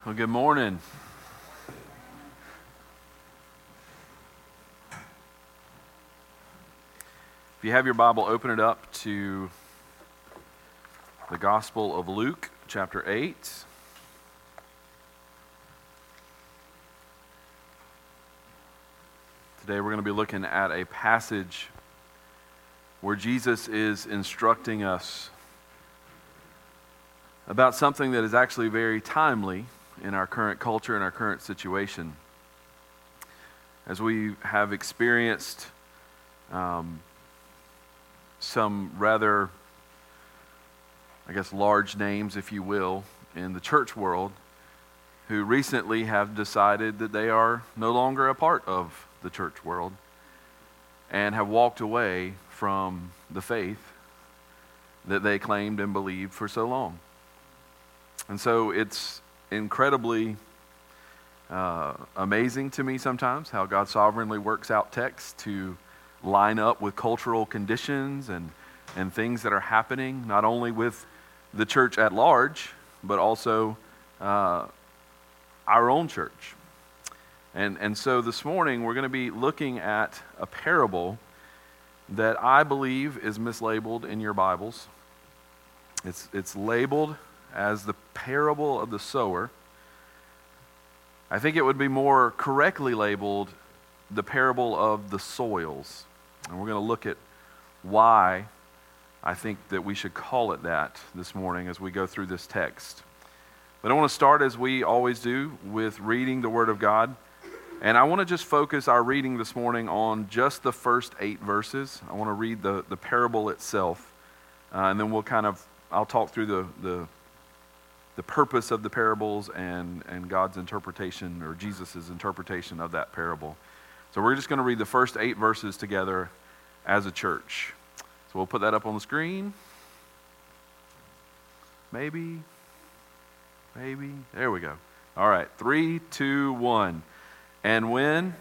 Well, good morning. If you have your Bible, open it up to the Gospel of Luke, chapter 8. Today we're going to be looking at a passage where Jesus is instructing us about something that is actually very timely in our current culture and our current situation. As we have experienced some rather, large names, if you will, in the church world, who recently have decided that they are no longer a part of the church world and have walked away from the faith that they claimed and believed for so long. And so it's incredibly amazing to me sometimes how God sovereignly works out texts to line up with cultural conditions and things that are happening, not only with the church at large, but also our own church. And so this morning we're going to be looking at a parable that I believe is mislabeled in your Bibles. It's labeled as the parable of the sower. I think it would be more correctly labeled the parable of the soils. And we're going to look at why I think that we should call it that this morning as we go through this text. But I want to start, as we always do, with reading the Word of God. And I want to just focus our reading this morning on just the first 8 verses. I want to read the parable itself. And then I'll talk through the purpose of the parables and God's interpretation, or Jesus' interpretation of that parable. So we're just going to read the first 8 verses together as a church. So we'll put that up on the screen. Maybe. There we go. All right, 3, 2, 1. And when...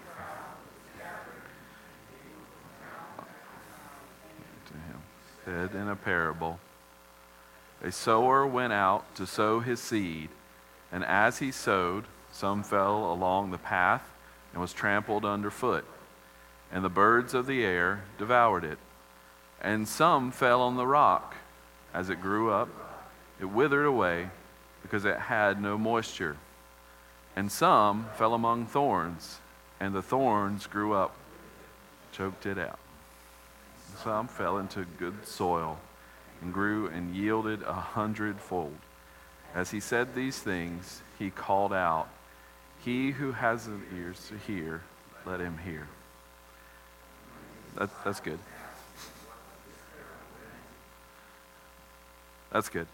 said in a parable, a sower went out to sow his seed, and as he sowed, some fell along the path and was trampled underfoot, and the birds of the air devoured it. And some fell on the rock. As it grew up, it withered away because it had no moisture. And some fell among thorns, and the thorns grew up, choked it out. Some fell into good soil and grew and yielded 100-fold. As he said these things, he called out, "He who has ears to hear, let him hear." That's good. That's good.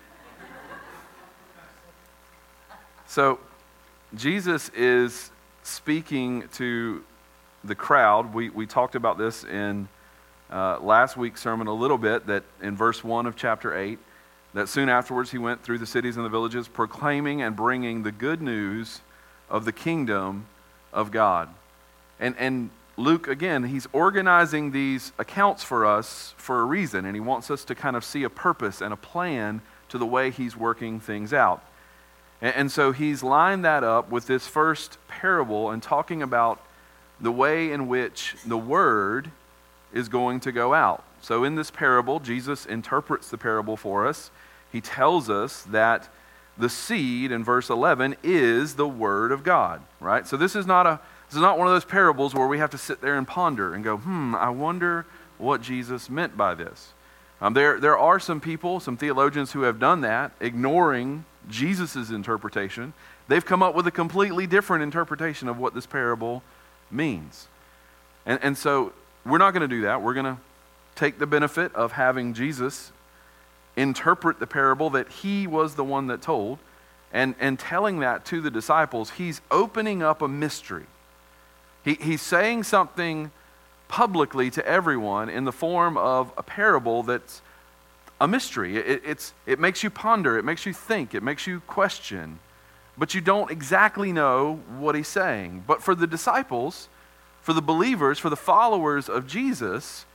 So, Jesus is speaking to the crowd. We talked about this in last week's sermon a little bit, that in verse 1 of chapter 8, that soon afterwards he went through the cities and the villages proclaiming and bringing the good news of the kingdom of God. And Luke, again, he's organizing these accounts for us for a reason, and he wants us to kind of see a purpose and a plan to the way he's working things out. And so he's lined that up with this first parable and talking about the way in which the word is going to go out. So in this parable, Jesus interprets the parable for us. He tells us that the seed in verse 11 is the word of God, right? So this is not one of those parables where we have to sit there and ponder and go, I wonder what Jesus meant by this. There are some people, some theologians who have done that, ignoring Jesus' interpretation. They've come up with a completely different interpretation of what this parable means. And so we're not going to do that. We're going to take the benefit of having Jesus interpret the parable that he was the one that told, and telling that to the disciples. He's opening up a mystery. He's saying something publicly to everyone in the form of a parable that's a mystery. It makes you ponder, it makes you think, it makes you question, but you don't exactly know what he's saying. But for the disciples, for the believers, for the followers of Jesus,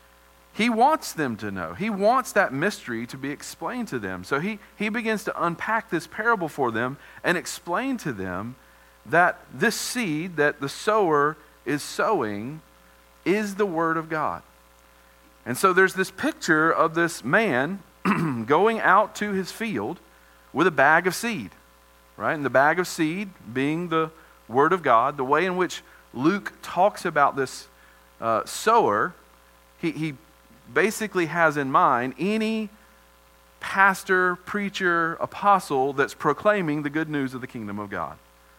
He wants them to know. He wants that mystery to be explained to them. So he begins to unpack this parable for them and explain to them that this seed that the sower is sowing is the Word of God. And so there's this picture of this man going out to his field with a bag of seed, right? And the bag of seed being the Word of God. The way in which Luke talks about this sower, he basically has in mind any pastor, preacher, apostle that's proclaiming the good news of the kingdom of God.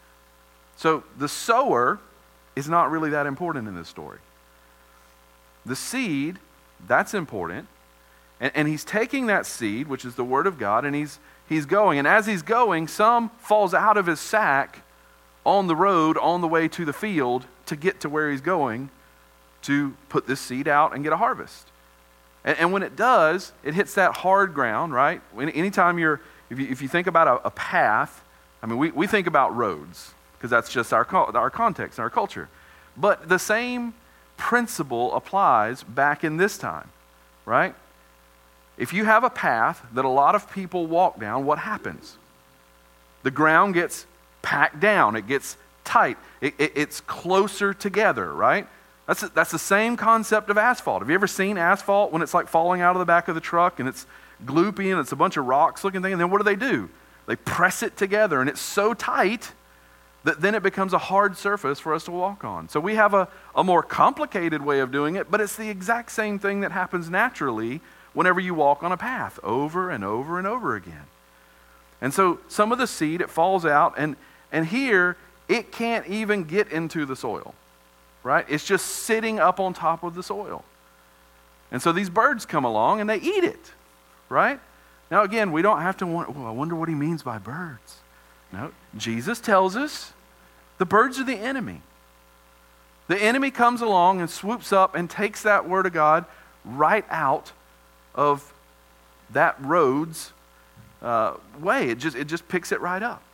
So the sower is not really that important in this story. The seed, that's important. And he's taking that seed, which is the Word of God, and he's going. And as he's going, some falls out of his sack on the road, on the way to the field, to get to where he's going to put this seed out and get a harvest. And when it does, it hits that hard ground, right? Anytime if you think about a path, I mean, we think about roads, because that's just our context, our culture. But the same principle applies back in this time, right? If you have a path that a lot of people walk down, what happens? The ground gets packed down. It gets tight. It's closer together, right? That's the same concept of asphalt. Have you ever seen asphalt when it's like falling out of the back of the truck and it's gloopy and it's a bunch of rocks looking thing? And then what do? They press it together, and it's so tight that then it becomes a hard surface for us to walk on. So we have a more complicated way of doing it, but it's the exact same thing that happens naturally whenever you walk on a path over and over and over again. And so some of the seed, it falls out, and here it can't even get into the soil, right? It's just sitting up on top of the soil. And so these birds come along and they eat it, right? Now again, we don't have to I wonder what he means by birds. No, Jesus tells us the birds are the enemy. The enemy comes along and swoops up and takes that Word of God right out of that road's way. It just picks it right up.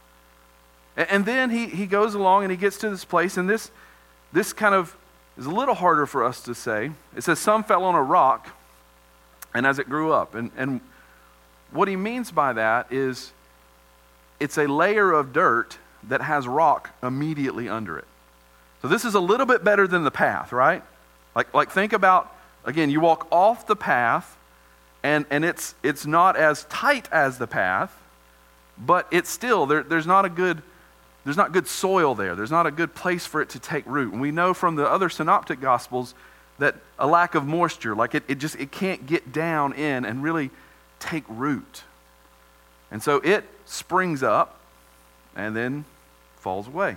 And then he goes along and he gets to this place, and this kind of is a little harder for us to say. It says some fell on a rock, and as it grew up. And what he means by that is it's a layer of dirt that has rock immediately under it. So this is a little bit better than the path, right? Like think about, again, you walk off the path, and it's not as tight as the path, but it's still, there's not good soil there. There's not a good place for it to take root. And we know from the other synoptic gospels that a lack of moisture, like it can't get down in and really take root. And so it springs up and then falls away.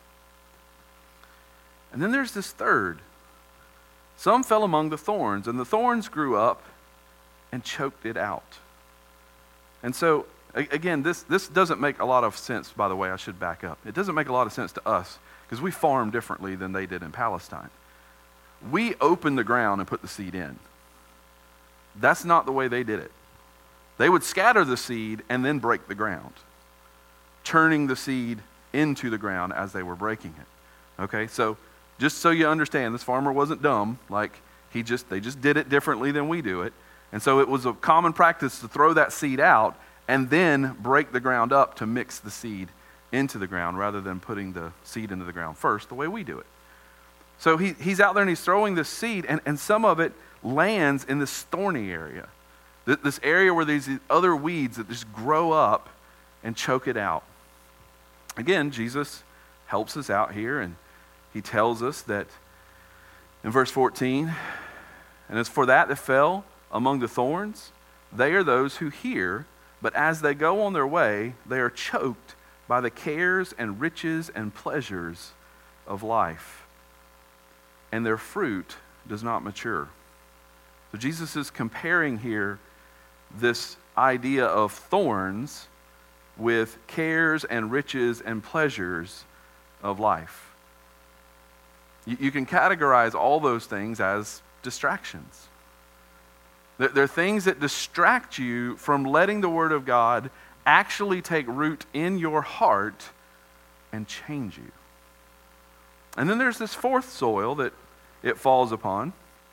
And then there's this third. Some fell among the thorns, and the thorns grew up and choked it out. And so, again, this doesn't make a lot of sense, by the way. I should back up. It doesn't make a lot of sense to us because we farm differently than they did in Palestine. We opened the ground and put the seed in. That's not the way they did it. They would scatter the seed and then break the ground, turning the seed into the ground as they were breaking it. Okay, so just so you understand, this farmer wasn't dumb. Like they just did it differently than we do it. And so it was a common practice to throw that seed out and then break the ground up to mix the seed into the ground rather than putting the seed into the ground first, the way we do it. So he's out there and he's throwing this seed, and some of it lands in this thorny area. This area where there's these other weeds that just grow up and choke it out. Again, Jesus helps us out here, and he tells us that in verse 14, and as for that fell among the thorns, they are those who hear, but as they go on their way, they are choked by the cares and riches and pleasures of life, and their fruit does not mature. So Jesus is comparing here this idea of thorns with cares and riches and pleasures of life. You can categorize all those things as distractions. They're things that distract you from letting the Word of God actually take root in your heart and change you. And then there's this fourth soil that it falls upon.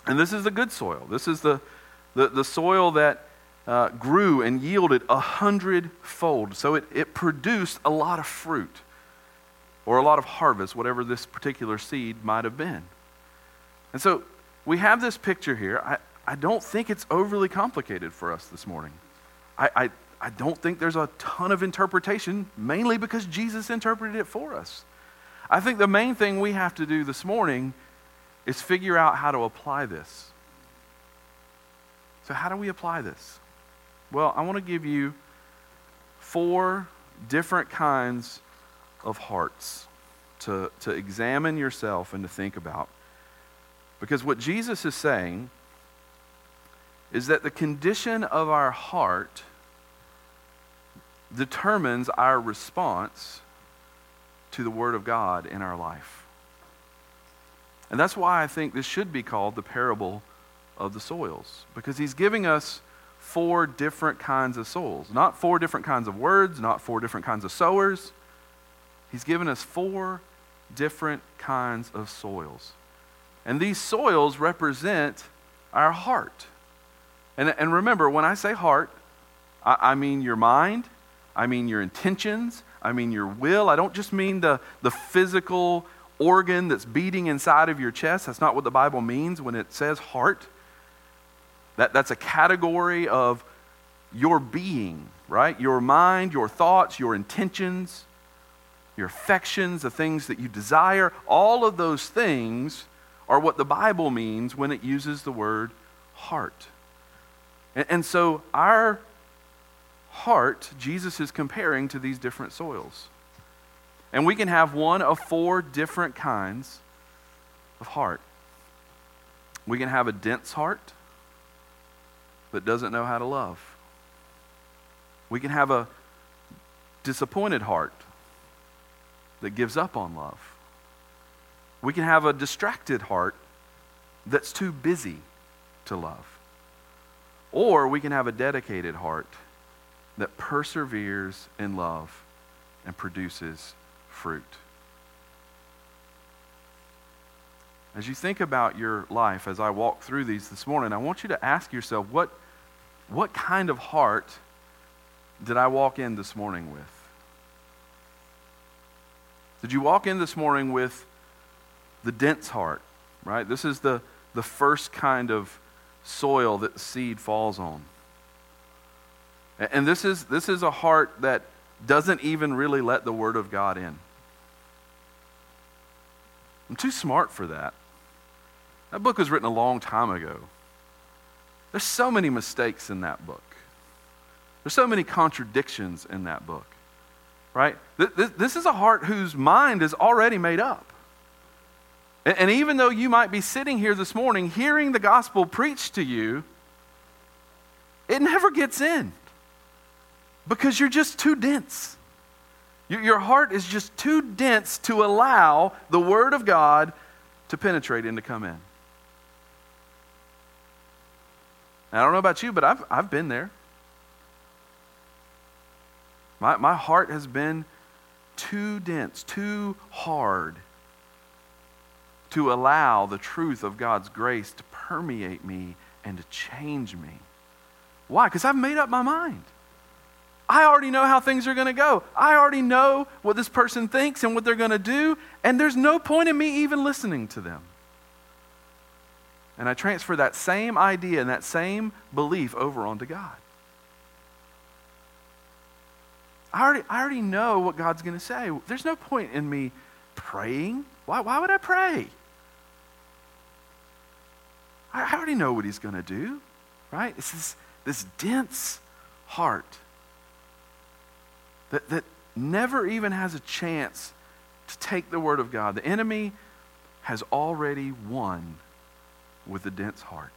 And this is the good soil. This is the soil that grew and yielded 100-fold. So it produced a lot of fruit or a lot of harvest, whatever this particular seed might have been. And so we have this picture here. I don't think it's overly complicated for us this morning. I don't think there's a ton of interpretation, mainly because Jesus interpreted it for us. I think the main thing we have to do this morning is figure out how to apply this. So how do we apply this? Well, I want to give you 4 different kinds of hearts to examine yourself and to think about. Because what Jesus is saying is that the condition of our heart determines our response to the Word of God in our life. And that's why I think this should be called the parable of the soils, because he's giving us 4 different kinds of soils. Not 4 different kinds of words, not 4 different kinds of sowers. He's given us 4 different kinds of soils. And these soils represent our heart. And remember, when I say heart, I mean your mind, I mean your intentions, I mean your will. I don't just mean the physical organ that's beating inside of your chest. That's not what the Bible means when it says heart. That's a category of your being, right? Your mind, your thoughts, your intentions, your affections, the things that you desire. All of those things are what the Bible means when it uses the word heart. And so our heart, Jesus is comparing to these different soils. And we can have one of 4 different kinds of heart. We can have a dense heart that doesn't know how to love. We can have a disappointed heart that gives up on love. We can have a distracted heart that's too busy to love. Or we can have a dedicated heart that perseveres in love and produces fruit. As you think about your life, as I walk through these this morning, I want you to ask yourself, what kind of heart did I walk in this morning with? Did you walk in this morning with the dense heart, right? This is the first kind of soil that the seed falls on. And this is a heart that doesn't even really let the Word of God in. I'm too smart for that. That book was written a long time ago. There's so many mistakes in that book. There's so many contradictions in that book, right? This is a heart whose mind is already made up. And even though you might be sitting here this morning hearing the gospel preached to you, it never gets in because you're just too dense. Your heart is just too dense to allow the Word of God to penetrate and to come in. And I don't know about you, but I've been there. My heart has been too dense, too hard to allow the truth of God's grace to permeate me and to change me. Why? Because I've made up my mind. I already know how things are going to go. I already know what this person thinks and what they're going to do, and there's no point in me even listening to them. And I transfer that same idea and that same belief over onto God. I already know what God's going to say. There's no point in me praying. Why would I pray? I already know what He's going to do, right? It's this dense heart that never even has a chance to take the Word of God. The enemy has already won with the dense heart.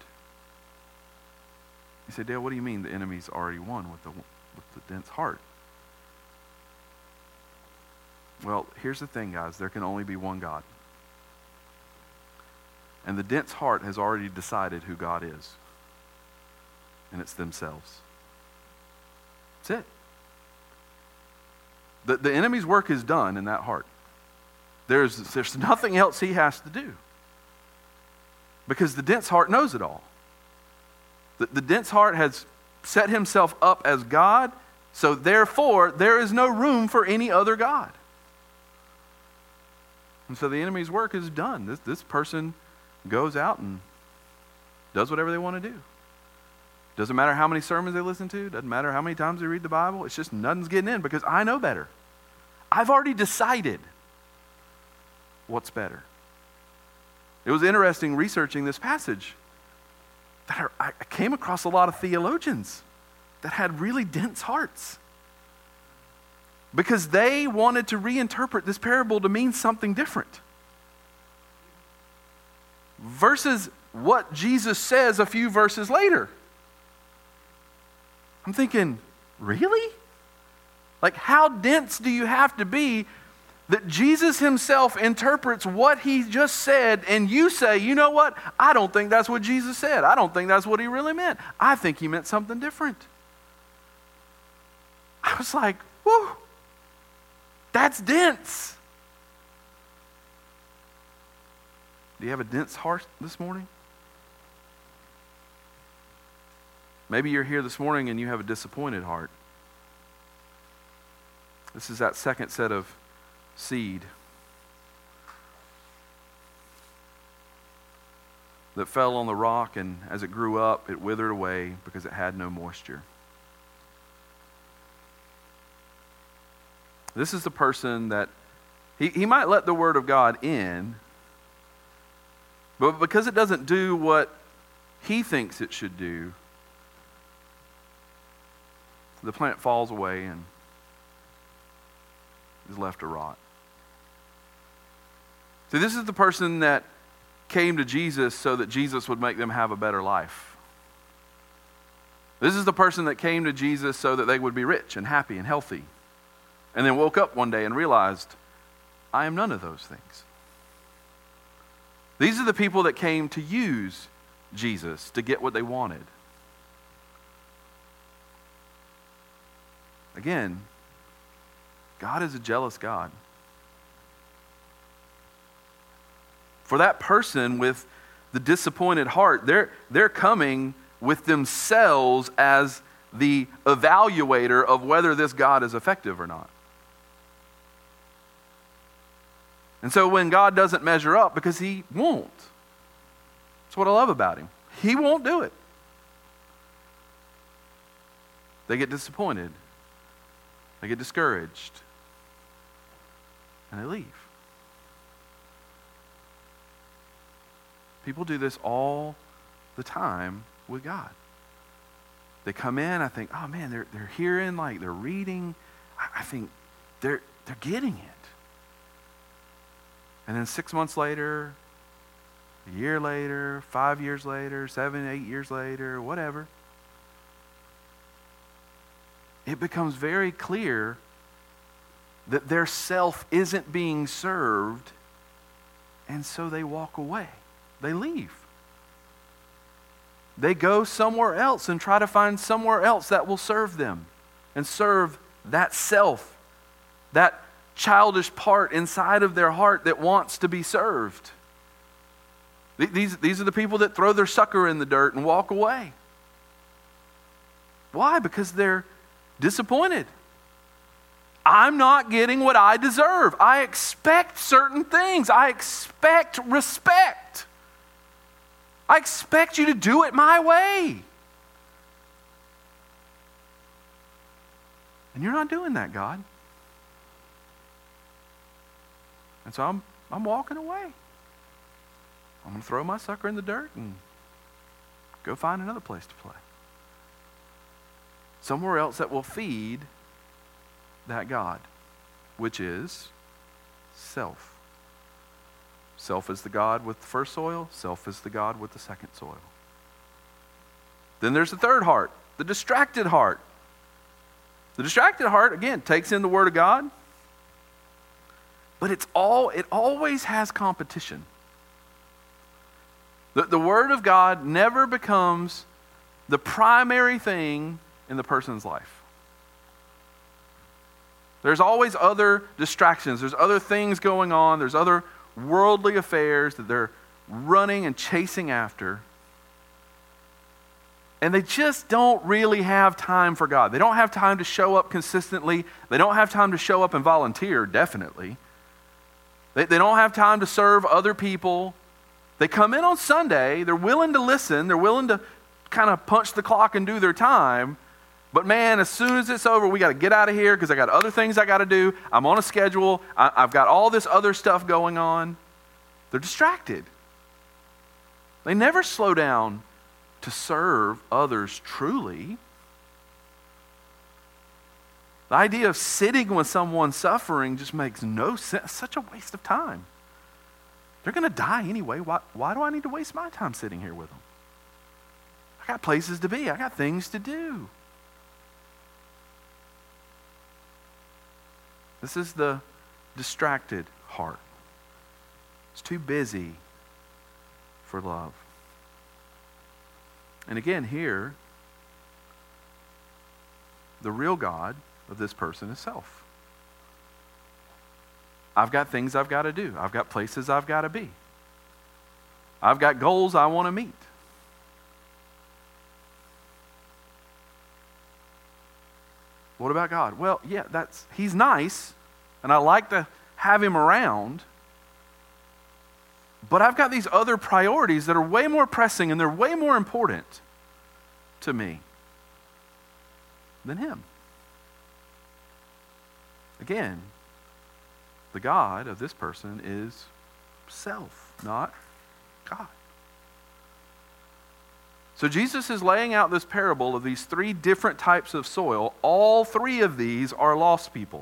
You say, Dale, what do you mean the enemy's already won with the dense heart? Well, here's the thing, guys. There can only be one God. And the dense heart has already decided who God is. And it's themselves. That's it. The enemy's work is done in that heart. There's nothing else he has to do. Because the dense heart knows it all. The dense heart has set himself up as God, so therefore there is no room for any other God. And so the enemy's work is done. This person goes out and does whatever they want to do. Doesn't matter how many sermons they listen to. Doesn't matter how many times they read the Bible. It's just nothing's getting in because I know better. I've already decided what's better. It was interesting researching this passage that I came across a lot of theologians that had really dense hearts because they wanted to reinterpret this parable to mean something different versus what Jesus says a few verses later. I'm thinking, really? Like, how dense do you have to be that Jesus himself interprets what he just said and you say, you know what? I don't think that's what Jesus said. I don't think that's what he really meant. I think he meant something different. I was like, whew, that's dense. Do you have a dense heart this morning? Maybe you're here this morning and you have a disappointed heart. This is that second set of seed that fell on the rock, and as it grew up, it withered away because it had no moisture. This is the person that he might let the word of God in, but because it doesn't do what he thinks it should do, the plant falls away and is left to rot. See, this is the person that came to Jesus so that Jesus would make them have a better life. This is the person that came to Jesus so that they would be rich and happy and healthy, and then woke up one day and realized, I am none of those things. These are the people that came to use Jesus to get what they wanted. Again, God is a jealous God. For that person with the disappointed heart, they're coming with themselves as the evaluator of whether this God is effective or not. And so when God doesn't measure up, because he won't. That's what I love about him. He won't do it. They get disappointed. They get discouraged. And they leave. People do this all the time with God. They come in, I think, oh man, they're hearing, like they're reading. I think they're getting it. And then 6 months later, a year later, 5 years later, 7, 8 years later, whatever, it becomes very clear that their self isn't being served, and so they walk away. They leave. They go somewhere else and try to find somewhere else that will serve them and serve that self, that childish part inside of their heart that wants to be served. These are the people that throw their sucker in the dirt and walk away. Why? Because they're disappointed. I'm not getting what I deserve. I expect certain things. I expect respect. I expect you to do it my way. And you're not doing that, God. And so I'm walking away. I'm going to throw my sucker in the dirt and go find another place to play. Somewhere else that will feed that God, which is self. Self is the God with the first soil. Self is the God with the second soil. Then there's the third heart, the distracted heart. The distracted heart, again, takes in the Word of God, but it always has competition. The Word of God never becomes the primary thing in the person's life. There's always other distractions. There's other things going on. There's other worldly affairs that they're running and chasing after. And they just don't really have time for God. They don't have time to show up consistently. They don't have time to show up and volunteer, definitely. They don't have time to serve other people. They come in on Sunday. They're willing to listen. They're willing to kind of punch the clock and do their time. But man, as soon as it's over, we got to get out of here because I got other things I got to do. I'm on a schedule. I've got all this other stuff going on. They're distracted. They never slow down to serve others truly. The idea of sitting with someone suffering just makes no sense. Such a waste of time. They're going to die anyway. Why do I need to waste my time sitting here with them? I got places to be. I got things to do. This is the distracted heart. It's too busy for love. And again, here, the real God of this person is self. I've got things I've got to do. I've got places I've got to be. I've got goals I want to meet. What about God? Well, yeah, he's nice, and I like to have him around, but I've got these other priorities that are way more pressing and they're way more important to me than him. Again, the God of this person is self, not God. So Jesus is laying out this parable of these three different types of soil. All three of these are lost people.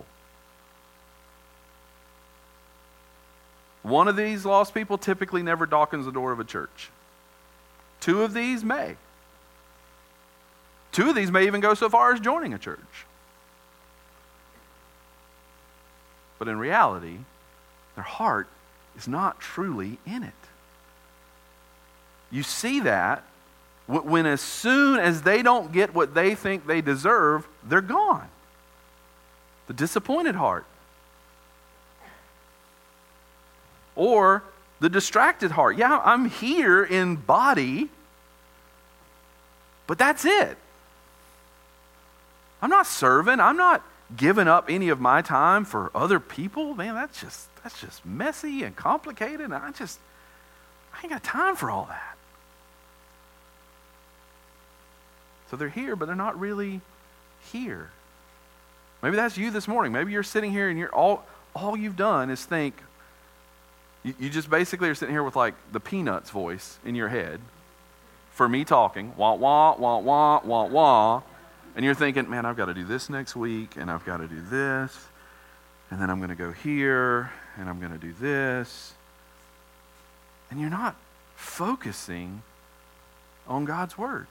One of these lost people typically never darkens the door of a church. Two of these may. Two of these may even go so far as joining a church. But in reality, their heart is not truly in it. You see that when as soon as they don't get what they think they deserve, they're gone. The disappointed heart. Or the distracted heart. Yeah, I'm here in body, but that's it. I'm not serving. I'm not giving up any of my time for other people. Man, that's just messy and complicated. And I ain't got time for all that. So they're here, but they're not really here. Maybe that's you this morning. Maybe you're sitting here and all you've done is think. You just basically are sitting here with like the Peanuts voice in your head for me talking, wah, wah, wah, wah, wah, wah. And you're thinking, man, I've got to do this next week, and I've got to do this, and then I'm going to go here, and I'm going to do this. And you're not focusing on God's Word.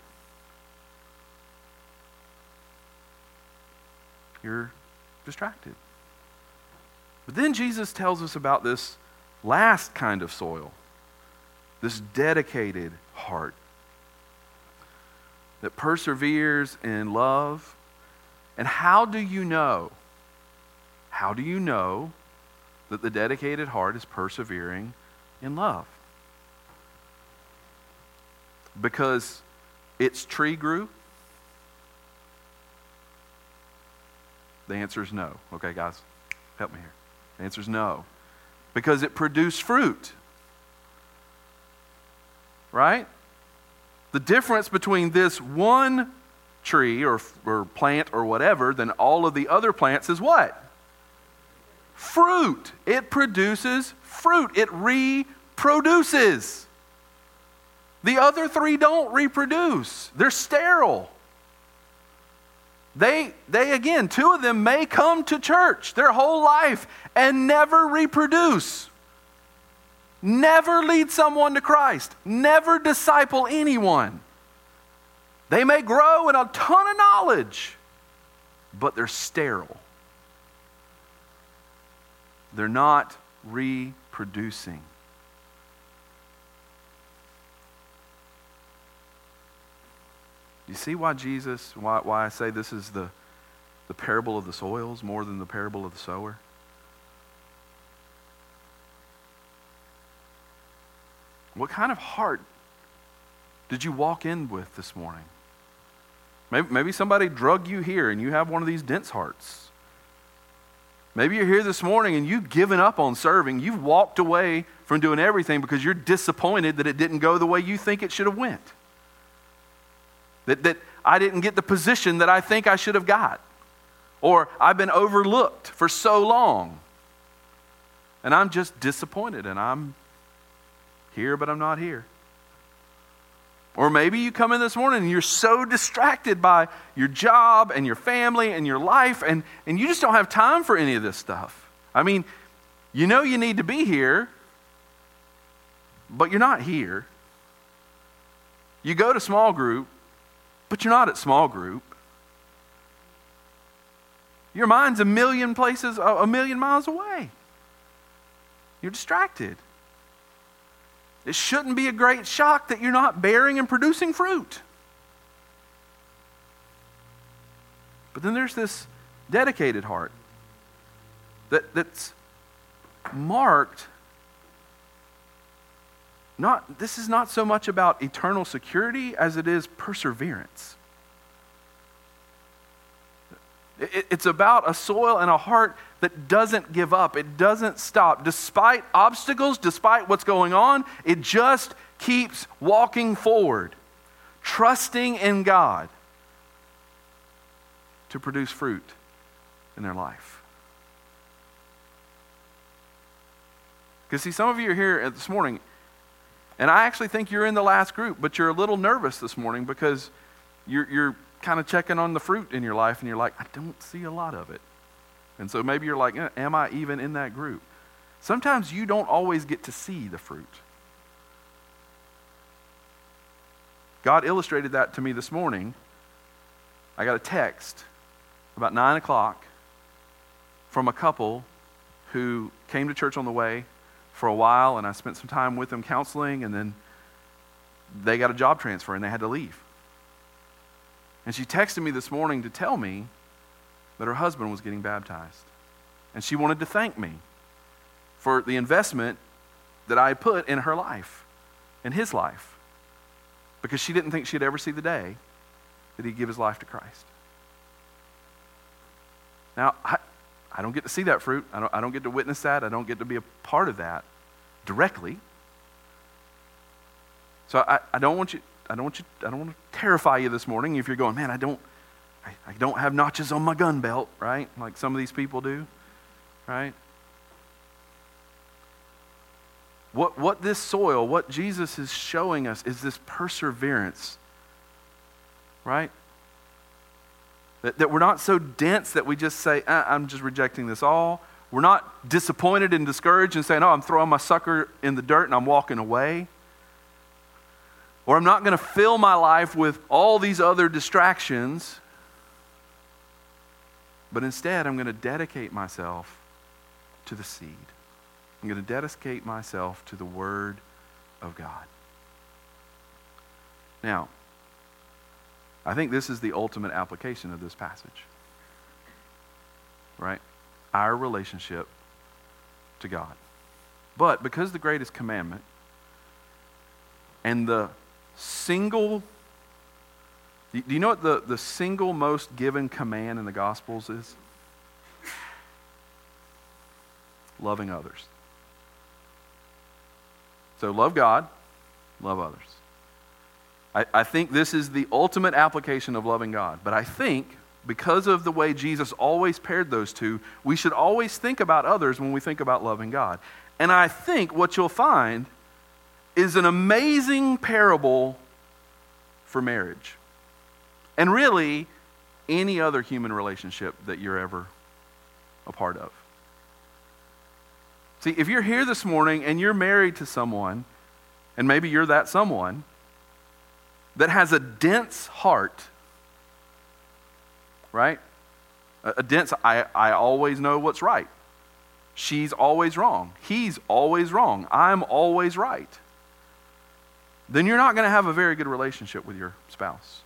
You're distracted. But then Jesus tells us about this last kind of soil, this dedicated heart that perseveres in love. And how do you know? How do you know that the dedicated heart is persevering in love? Because its tree grew? The answer is no. Okay, guys, help me here. The answer is no. Because it produced fruit. Right? The difference between this one tree or plant or whatever than all of the other plants is what? Fruit. It produces fruit. It reproduces. The other three don't reproduce. They're sterile. They again, two of them may come to church their whole life and never reproduce. Never lead someone to Christ. Never disciple anyone. They may grow in a ton of knowledge, but they're sterile. They're not reproducing. You see why I say this is the parable of the soils more than the parable of the sower? What kind of heart did you walk in with this morning? Maybe somebody drug you here and you have one of these dense hearts. Maybe you're here this morning and you've given up on serving. You've walked away from doing everything because you're disappointed that it didn't go the way you think it should have went. That I didn't get the position that I think I should have got. Or I've been overlooked for so long. And I'm just disappointed and I'm here but I'm not here. Or maybe you come in this morning and you're so distracted by your job and your family and your life and you just don't have time for any of this stuff. I mean, you know you need to be here, but you're not here. You go to small group, but you're not at small group. Your mind's a million miles away. You're distracted. It shouldn't be a great shock that you're not bearing and producing fruit. But then there's this dedicated heart that's marked. This is not so much about eternal security as it is perseverance. It's about a soil and a heart that doesn't give up. It doesn't stop. Despite obstacles, despite what's going on, it just keeps walking forward, trusting in God to produce fruit in their life. Because see, some of you are here this morning, and I actually think you're in the last group, but you're a little nervous this morning because you're kind of checking on the fruit in your life and you're like, I don't see a lot of it. And so maybe you're like, am I even in that group? Sometimes you don't always get to see the fruit. God illustrated that to me this morning. I got a text about 9 o'clock from a couple who came to church on the way for a while, and I spent some time with them counseling, and then they got a job transfer and they had to leave. And she texted me this morning to tell me that her husband was getting baptized. And she wanted to thank me for the investment that I put in her life, in his life, because she didn't think she'd ever see the day that he'd give his life to Christ. Now, I don't get to see that fruit. I don't get to witness that. I don't get to be a part of that directly. So I don't want to terrify you this morning if you're going, man, I don't have notches on my gun belt, right? Like some of these people do, right? What this soil, what Jesus is showing us is this perseverance, right? That we're not so dense that we just say, I'm just rejecting this all. We're not disappointed and discouraged and saying, I'm throwing my sucker in the dirt and I'm walking away. Or I'm not going to fill my life with all these other distractions. But instead, I'm going to dedicate myself to the seed. I'm going to dedicate myself to the Word of God. Now, I think this is the ultimate application of this passage. Right? Our relationship to God. But because the greatest commandment and the single, do you know what the single most given command in the Gospels is? Loving others. So love God, love others. I think this is the ultimate application of loving God. But I think because of the way Jesus always paired those two, we should always think about others when we think about loving God. And I think what you'll find is an amazing parable for marriage. And really, any other human relationship that you're ever a part of. See, if you're here this morning and you're married to someone, and maybe you're that someone, that has a dense heart, right? A dense, I always know what's right. She's always wrong. He's always wrong. I'm always right. Then you're not going to have a very good relationship with your spouse.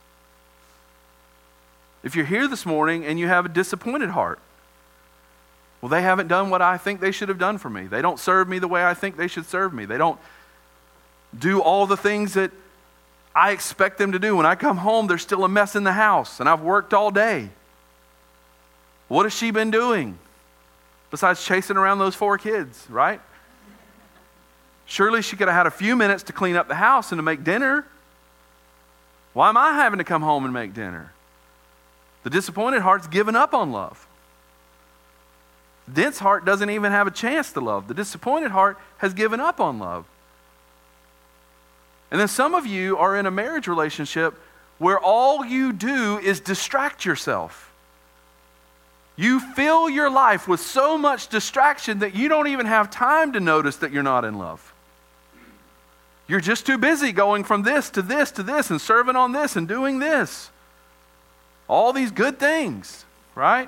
If you're here this morning and you have a disappointed heart, well, they haven't done what I think they should have done for me. They don't serve me the way I think they should serve me. They don't do all the things that I expect them to do. When I come home, there's still a mess in the house, and I've worked all day. What has she been doing besides chasing around those 4 kids, right? Surely she could have had a few minutes to clean up the house and to make dinner. Why am I having to come home and make dinner? The disappointed heart's given up on love. The dense heart doesn't even have a chance to love. The disappointed heart has given up on love. And then some of you are in a marriage relationship where all you do is distract yourself. You fill your life with so much distraction that you don't even have time to notice that you're not in love. You're just too busy going from this to this to this and serving on this and doing this. All these good things, right?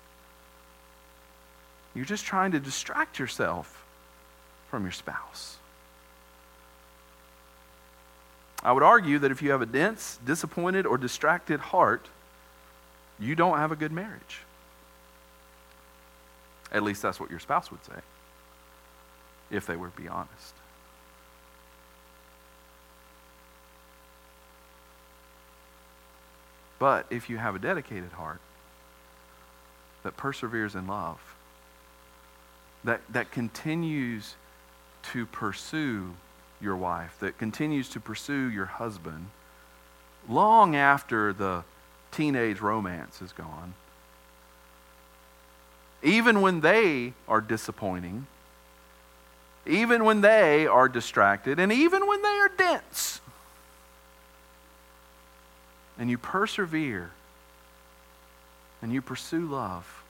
You're just trying to distract yourself from your spouse. I would argue that if you have a dense, disappointed, or distracted heart, you don't have a good marriage. At least that's what your spouse would say, if they were to be honest. But if you have a dedicated heart that perseveres in love, that continues to pursue your wife, that continues to pursue your husband, long after the teenage romance is gone, even when they are disappointing, even when they are distracted, and even when they are dense, and you persevere and you pursue love,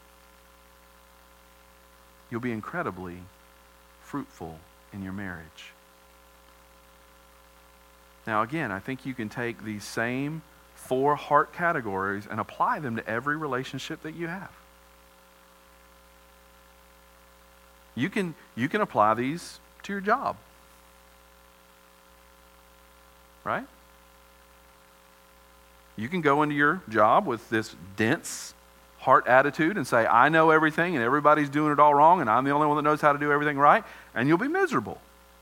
you'll be incredibly fruitful in your marriage. Now again, I think you can take these same 4 heart categories and apply them to every relationship that you have. You can apply these to your job. Right? You can go into your job with this dense heart attitude and say, I know everything and everybody's doing it all wrong and I'm the only one that knows how to do everything right, and you'll be miserable.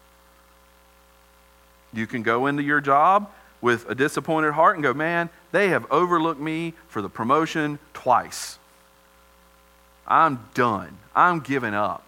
You can go into your job with a disappointed heart and go, man, they have overlooked me for the promotion twice. I'm done. I'm giving up.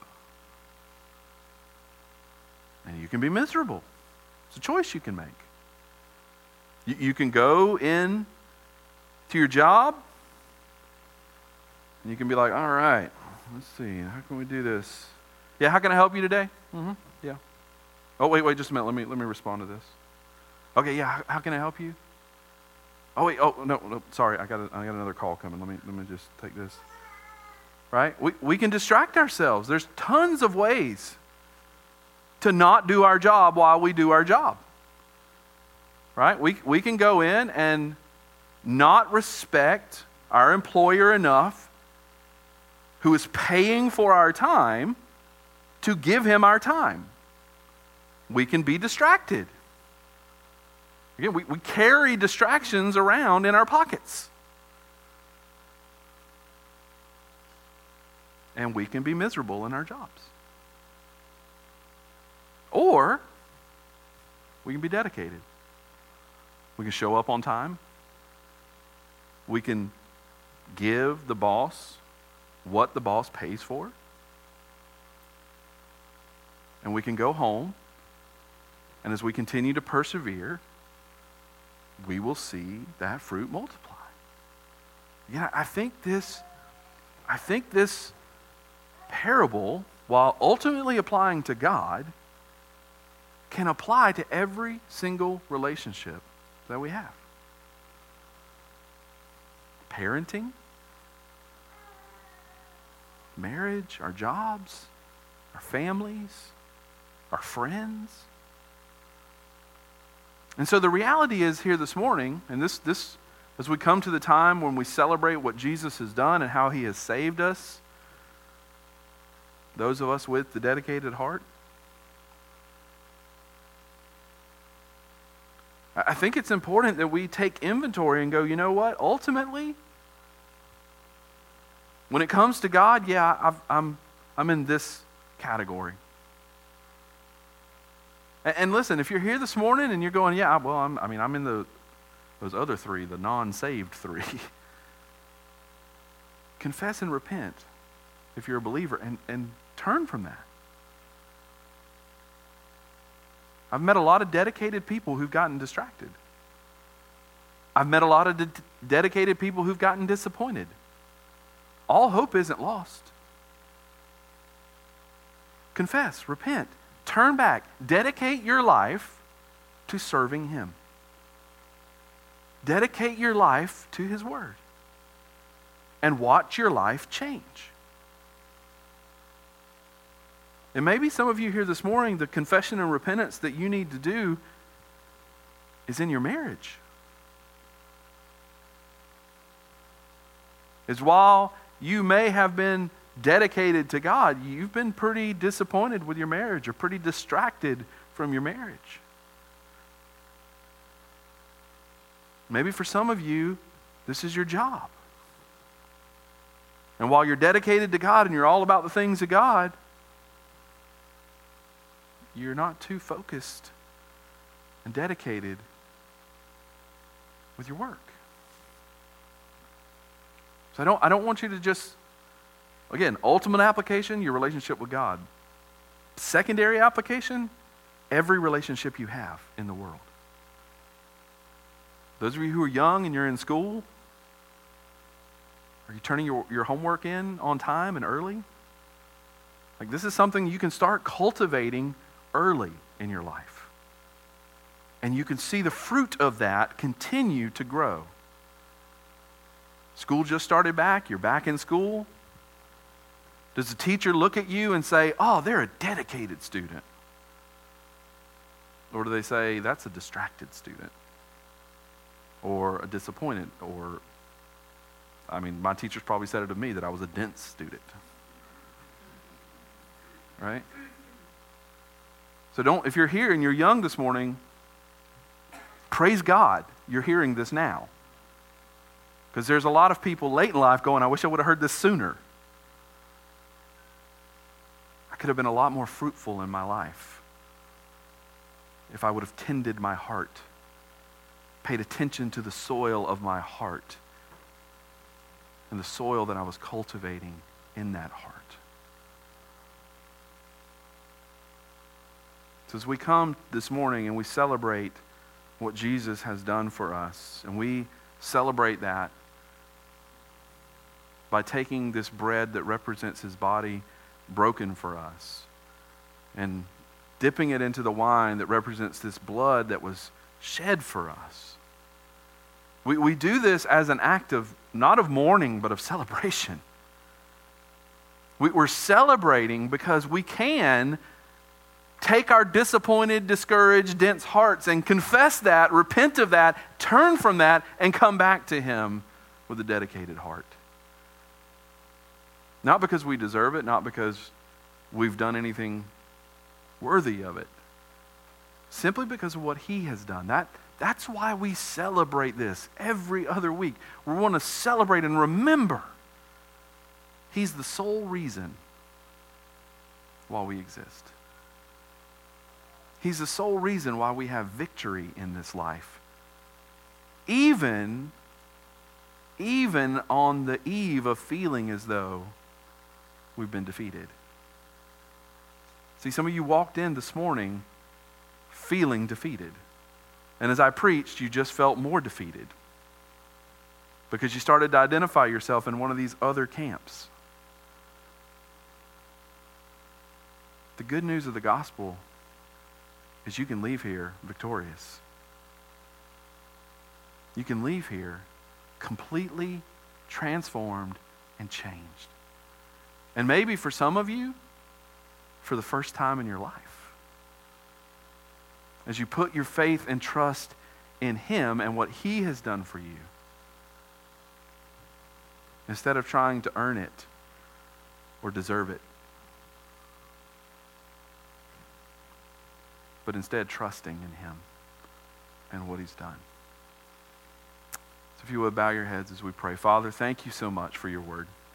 And you can be miserable. It's a choice you can make. You can go in to your job and you can be like, all right, let's see, how can we do this? Yeah, how can I help you today? Yeah. Oh, wait, just a minute. Let me respond to this. Okay, yeah, how can I help you? Oh, wait, no, sorry, I got another call coming. Let me just take this. Right? We can distract ourselves. There's tons of ways to not do our job while we do our job. Right? We can go in and not respect our employer enough, who is paying for our time, to give him our time. We can be distracted. Again, we carry distractions around in our pockets. And we can be miserable in our jobs. Or we can be dedicated. We can show up on time. We can give the boss what the boss pays for. And we can go home. And as we continue to persevere, we will see that fruit multiply. Yeah, I think this parable, while ultimately applying to God, can apply to every single relationship that we have. Parenting, marriage, our jobs, our families, our friends. And so the reality is here this morning, and this as we come to the time when we celebrate what Jesus has done and how he has saved us, those of us with the dedicated heart, I think it's important that we take inventory and go, you know what? Ultimately, when it comes to God, yeah, I'm in this category. And listen, if you're here this morning and you're going, yeah, well, I'm in those other three, the non-saved three. Confess and repent if you're a believer, and turn from that. I've met a lot of dedicated people who've gotten distracted. I've met a lot of dedicated people who've gotten disappointed. All hope isn't lost. Confess, repent, turn back, dedicate your life to serving Him. Dedicate your life to His Word. And watch your life change. And maybe some of you here this morning, the confession and repentance that you need to do is in your marriage. Is while you may have been dedicated to God, you've been pretty disappointed with your marriage or pretty distracted from your marriage. Maybe for some of you, this is your job. And while you're dedicated to God and you're all about the things of God, you're not too focused and dedicated with your work. So I don't want you to just, again, ultimate application, your relationship with God. Secondary application, every relationship you have in the world. Those of you who are young and you're in school, are you turning your homework in on time and early? Like, this is something you can start cultivating early in your life. And you can see the fruit of that continue to grow. School just started back, you're back in school. Does the teacher look at you and say, oh, they're a dedicated student? Or do they say, that's a distracted student? Or a disappointed, or, my teachers probably said it of me that I was a dense student. Right? So if you're here and you're young this morning, praise God you're hearing this now. Because there's a lot of people late in life going, I wish I would have heard this sooner. I could have been a lot more fruitful in my life if I would have tended my heart, paid attention to the soil of my heart and the soil that I was cultivating in that heart. So as we come this morning and we celebrate what Jesus has done for us, and we celebrate that by taking this bread that represents His body broken for us and dipping it into the wine that represents this blood that was shed for us. We do this as an act of, not of mourning, but of celebration. We're celebrating because we can take our disappointed, discouraged, dense hearts and confess that, repent of that, turn from that, and come back to Him with a dedicated heart. Not because we deserve it, not because we've done anything worthy of it. Simply because of what He has done. That's why we celebrate this every other week. We want to celebrate and remember He's the sole reason why we exist. He's the sole reason why we have victory in this life. Even on the eve of feeling as though we've been defeated. See, some of you walked in this morning feeling defeated. And as I preached, you just felt more defeated because you started to identify yourself in one of these other camps. The good news of the gospel is you can leave here victorious. You can leave here completely transformed and changed. And maybe for some of you, for the first time in your life. As you put your faith and trust in Him and what He has done for you, instead of trying to earn it or deserve it, but instead trusting in Him and what He's done. So if you would bow your heads as we pray. Father, thank you so much for your word.